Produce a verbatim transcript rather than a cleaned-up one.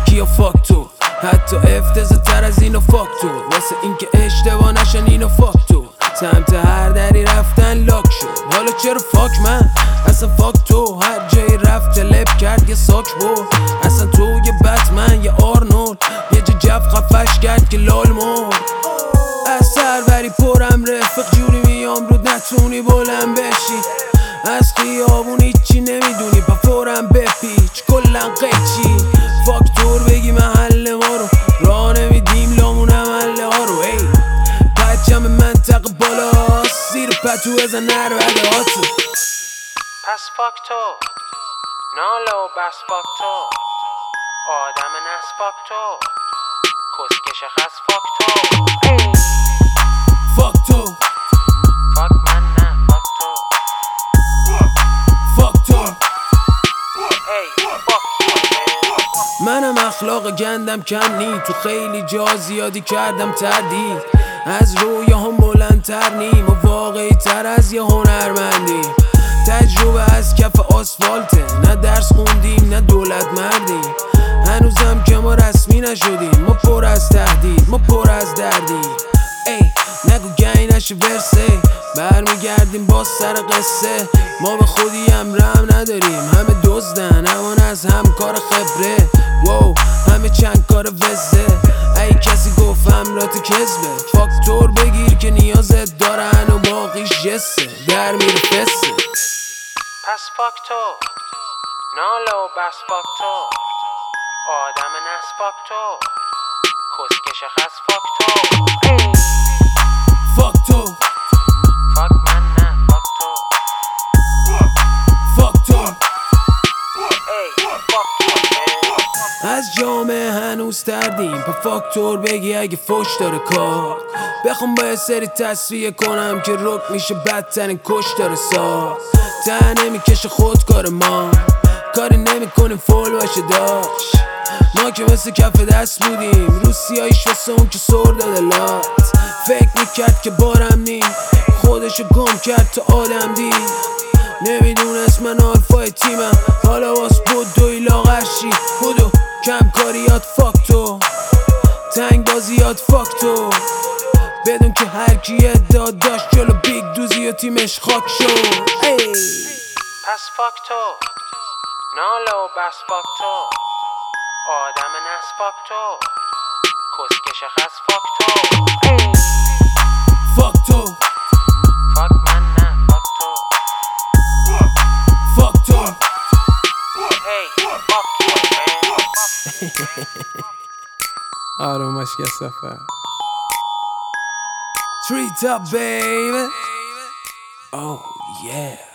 یکی یا فاک تو، حتی افتضاح تر از اینو فاک تو، واسه اینکه اشتباه نشن اینو فاک تو، سمت هر دری رفتن لاک شد. حالا چرا فاک من؟ اصلا فاک تو، هر جایی رفت لب کرد یه ساک بود. اصلا تو یه بتمن یه آرنولد، یه جا جف خفش کرد که لال مرد. از سروری پرم رفق جوری میام رود نتونی بلند بشی، از خیابون هیچی نمیدونی با فورم بپیچ کلن قیچی. فاکتور بگی محل ما رو راه نمیدیم لامون محله ها رو. ای پچم منطقه بالاست زیر پتو بزن نربده هاتو. پس فاک تو ناله و بس فاک تو، آدم نس فاک تو، کسکش خس فاک تو. فاک تو فاک من نه فاک تو. فاک تو ای فاک تو. منم اخلاق گندم کم نی، تو خیلی جا زیادی کردم تردید، از رویاهم بلندتر نیم و واقعی تر از یه هنرمندی. تجربه از کف آسفالته، نه درس خوندیم نه دولت مردیم، هنوزم که ما رسمی نشدیم، ما پر از تهدید ما پر از دردیم. ای نگو گنی نشه ورسه، برمیگردیم با سر قصه، ما به خودی هم رم نداریم، همه دزدن امان از همکار خبره. وو همه چند کار وزه، ای کسی گفت همرات کذبه، فاکتور بگیر که نیازت دارن و باقیش جسه، در میره فسه. پس فاک تو ناله و بس فاک تو، آدم نس فاک تو، کسکش خس فاک تو. فاک تو فاک من نه فاک تو. فاک تو ای فاک تو. از جامعه هنوز تردیم، پا فاکتور بگی اگه فوش داره کار، بخوام با یه سری تصفیه کنم که رک میشه بدترین کش داره ساز. ته نمیکشه خود کار ما، کاری نمیکنیم فول باشه داشت، ما که مثل کف دست بودیم، رو سیاهیش واسه اون که سر داده لات. فکر میکرد که بارم نیم، خودشو گم کرد تو آدم دید، نمیدونست من آلفای تیمم، حالا واس بود دوی لاغرشی بودو کم کاریات فاک تو، تنگ بازیات فاک تو، بدون که هر کی ادعا داشت جلو بیگ دوزی و تیمش خاک شد. ای پس فاک تو ناله و بس فاک تو، آدم نس فاک تو، کسکش خس فاک تو. فاک تو فاک من نه فاک تو. فاک تو ای فاک تو. آرومش که سفر Treat up baby. Oh yeah.